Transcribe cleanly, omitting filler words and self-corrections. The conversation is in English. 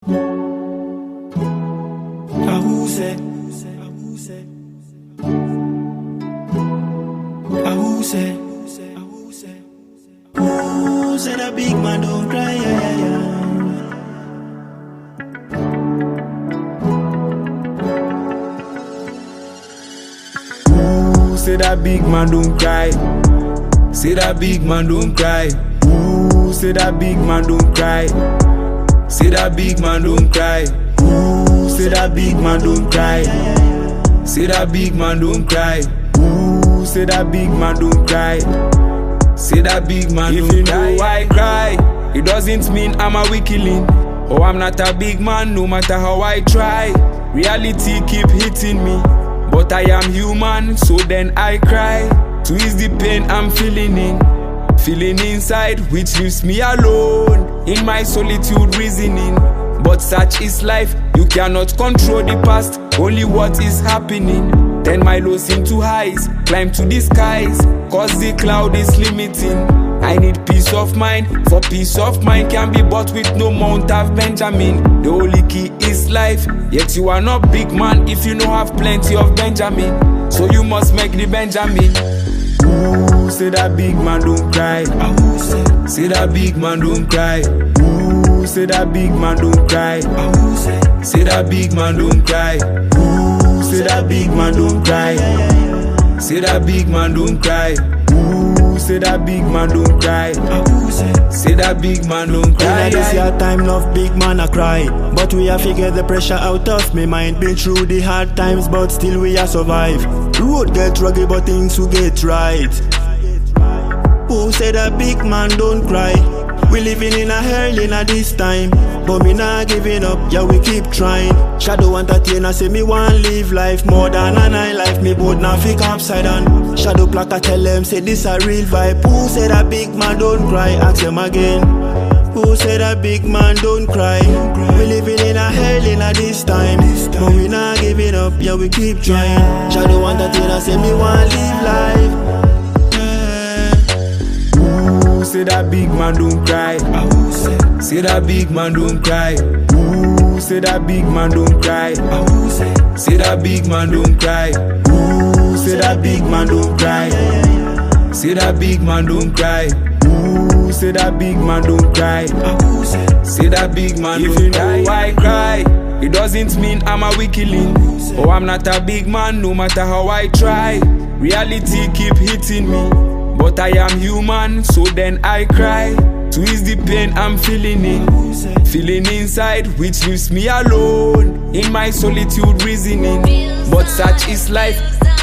Kahuse. Who said a big man don't cry? Who said that big man don't cry? Say that big man don't cry. Who said that big man don't cry? Say that big man don't cry. Who said that big man don't cry? Say that big man don't cry. Who said that big man don't cry? Say that big man don't cry. If you know why I cry, it doesn't mean I'm a weakling. Oh, I'm not a big man, no matter how I try. Reality keep hitting me, but I am human, so then I cry. To ease the pain I'm feeling inside, which leaves me alone in my solitude reasoning. But such is life, you cannot control the past, only what is happening. Turn my lows into highs, climb to the skies, cause the cloud is limiting. I need peace of mind, for peace of mind can be bought with no Mount of Benjamin. The only key is life, yet you are not big man if you don't have plenty of Benjamin. So you must make the Benjamin. Who say that big man don't cry? Say that big man don't cry. Who say that big man don't cry? Say that big man don't cry. Who say that big man don't cry? Say that big man don't cry. Who say that big man don't cry? Say that big man don't cry. In this year time, enough big man a cry, but we have figured the pressure out of me mind. Been through the hard times, but still we a survive. Road get rugged, but things will get right. Who said a big man don't cry? We living in a hell in a this time, but me not giving up, yeah we keep trying. Shadow entertainer say me want live life more than a night life. Me both now fake upside down. Shadow plaque tell them say this a real vibe. Who said a big man don't cry? Ask them again. Who said a big man don't cry? We living in a hell in a this time, but we not giving up, yeah we keep trying. Shadow entertainer say me want live life. Say that big man don't cry. Say that big man don't cry. Who say that big man don't cry? Say that big man don't cry. Who say that big man don't cry? Say that big man don't cry. Who say that big man don't cry? Say that big man don't cry. If you know why I cry, it doesn't mean I'm a weakling. Oh, I'm not a big man, no matter how I try. Reality keep hitting me, but I am human, so then I cry. To ease the pain I'm feeling inside, which leaves me alone in my solitude reasoning. But such is life,